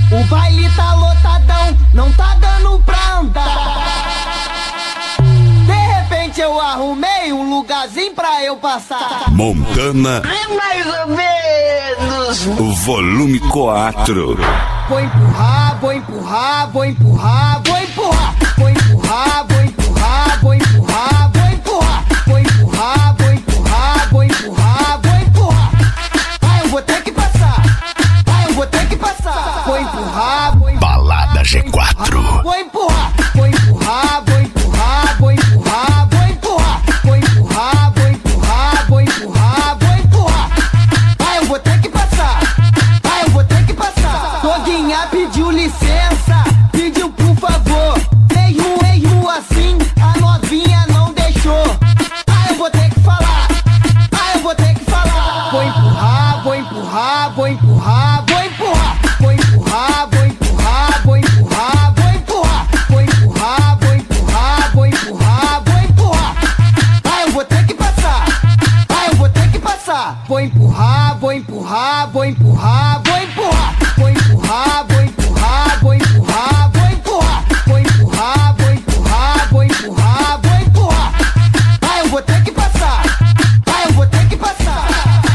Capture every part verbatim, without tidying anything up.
O baile tá lotadão, não tá dando pra andar. De repente eu arrumei um lugarzinho pra eu passar. Montana, É mais ou menos. volume quatro. Vou empurrar, vou empurrar, vou empurrar, vou empurrar. Vou empurrar, vou empurrar, vou empurrar, vou empurrar. Vou empurrar, vou empurrar, vou empurrar, vou empurrar. Ah, eu vou ter que passar. Ah, eu vou ter que passar. Vou empurrar, vou empurrar. Balada G quatro. Vou empurrar, vou empurrar, vou empurrar, vou empurrar, vou empurrar. Vou empurrar, vou empurrar, vou empurrar, vou empurrar. Ah, eu vou ter que passar. Ah, eu vou ter que passar. Doguinha pediu licença, pediu por favor. Mesmo, mesmo assim, a novinha não deixou. Ah, eu vou ter que falar. Ah, eu vou ter que falar. Vou empurrar, vou empurrar, vou empurrar, vou empurrar. Vou empurrar, vou empurrar, vou empurrar, vou empurrar. Vou empurrar, vou empurrar, vou empurrar, vou empurrar. Ah, eu vou ter que passar. Ah, eu vou ter que passar. Vou empurrar, vou empurrar, vou empurrar, vou empurrar. Vou empurrar, vou empurrar, vou empurrar, vou empurrar. Vou empurrar, vou empurrar, vou empurrar, vou empurrar. Ah, eu vou ter que passar. Ah, eu vou ter que passar.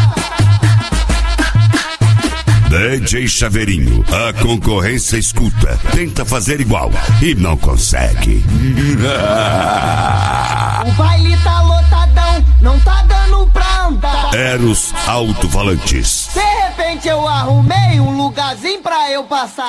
D J Chaveirinho, a concorrência escuta, tenta fazer igual e não consegue. O baile tá lotadão, não tá dando pra andar. Eros Alto-Falantes. De repente eu arrumei um lugarzinho pra eu passar.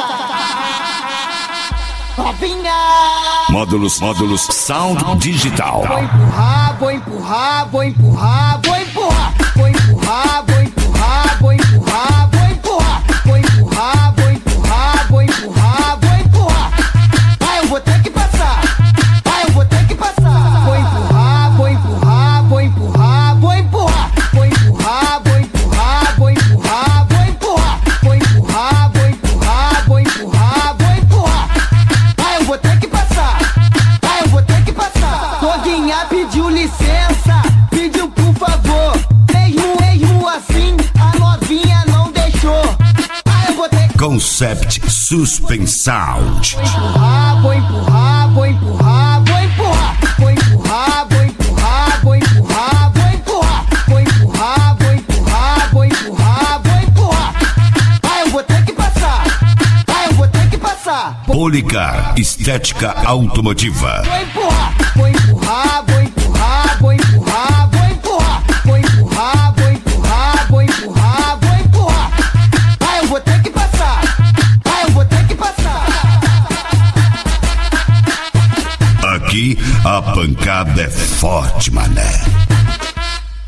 Novinha. Módulos, módulos, sound digital. Vou empurrar, vou empurrar, vou empurrar, vou empurrar. Vou empurrar, vou empurrar, vou empurrar, vou empurrar. Vou empurrar, vou empurrar, vou empurrar, vou empurrar. Ah, eu vou ter que passar. Ah, eu vou ter que passar. Vou empurrar, vou empurrar, vou empurrar, vou empurrar. Vou empurrar, vou empurrar, vou empurrar, vou empurrar. Vou empurrar, vou empurrar, vou empurrar, vou empurrar. Ah, eu vou ter que passar. Ah, eu vou ter que passar. Doguinha pediu licença, pediu por favor. Mesmo, mesmo assim, a novinha não deixou. Ah, eu vou ter que Concept Suspensound. Vou empurrar, vou empurrar, vou empurrar. Vou empurrar, vou empurrar, vou empurrar, vou empurrar. Vou empurrar, vou empurrar, vou empurrar, vou empurrar. Ah, eu vou ter que passar. Ah, eu vou ter que passar. Vou Policar Estética Automotiva. empurrar, vou empurrar, vou empurrar, vou empurrar, vou empurrar. Vou empurrar, vou empurrar, vou empurrar, vou empurrar. Ah, eu vou ter que passar. Ah, eu vou ter que passar. Aqui a pancada é forte, mané.